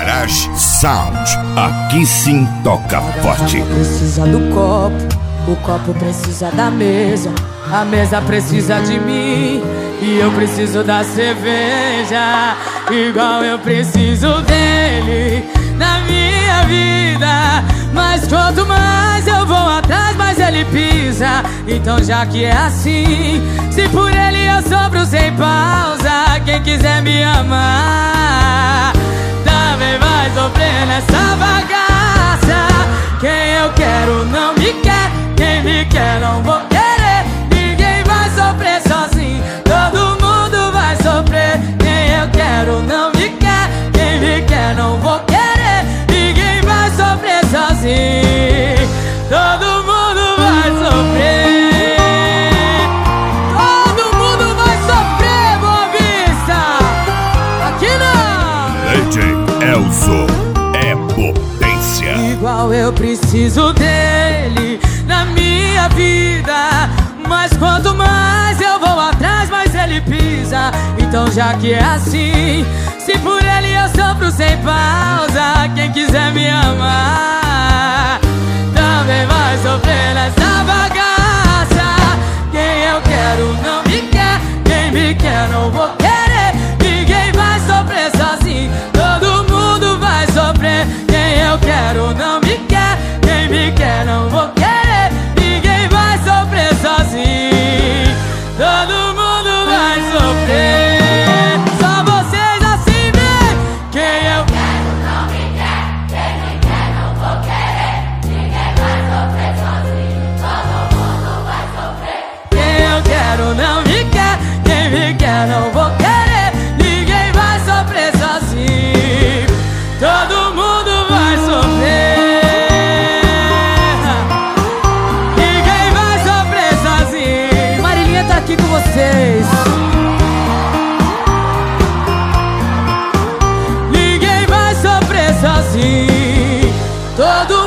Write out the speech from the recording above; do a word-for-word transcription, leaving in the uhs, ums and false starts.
Garage Sound. Aqui sim toca forte. A precisa do copo, o copo precisa da mesa, a mesa precisa de mim e eu preciso da cerveja, igual eu preciso dele na minha vida. Mas quanto mais eu vou atrás, mais ele pisa. Então já que é assim, se por ele eu sofro sem pausa, quem quiser me amar também vai sofrer nessa bagaça. Quem eu quero não me quer, quem me quer não vou querer. Ninguém vai sofrer sozinho, todo mundo vai sofrer. Quem eu quero não me quer, quem me quer não vou querer. Ninguém vai sofrer sozinho, todo mundo vai sofrer. Todo mundo vai sofrer, Boa Vista. Aqui não. D J Elzo é potência. Igual eu preciso dele na minha vida, mas quanto mais eu vou atrás, mais ele pisa. Então já que é assim, se por ele eu sofro sem pausa, quem quiser me amar também vai sofrer nessa bagaça. Quem eu quero não me quer, quem me quer não vou querer. Ninguém vai sofrer sozinho, todo mundo vai sofrer. Quem eu quero não me quer, quem me quer não vou querer. Ninguém vai sofrer sozinho, todo mundo vai sofrer. Só vocês assim vem. Quem eu quero não me quer, quem me quer não vou querer. Ninguém vai sofrer sozinho, todo mundo vai sofrer. Quem eu quero não me quer, quem me quer não vou querer. Ninguém vai sofrer sozinho, todo mundo vai sofrer. Ninguém vai sofrer sozinho. Marilinha tá aqui com vocês. Ninguém vai sofrer sozinho, todo